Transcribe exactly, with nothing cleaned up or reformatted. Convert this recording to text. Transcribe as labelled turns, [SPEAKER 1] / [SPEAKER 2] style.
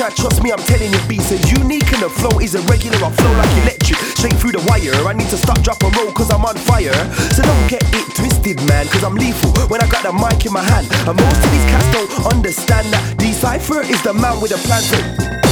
[SPEAKER 1] try, trust me, I'm telling you, beats are unique and the flow is irregular. I flow like electric, straight through the wire. I need to stop, drop and roll cause I'm on fire. So don't get it twisted, man, cause I'm lethal when I got the mic in my hand. And most of these cats don't understand that D-Cypher is the man with a plan. So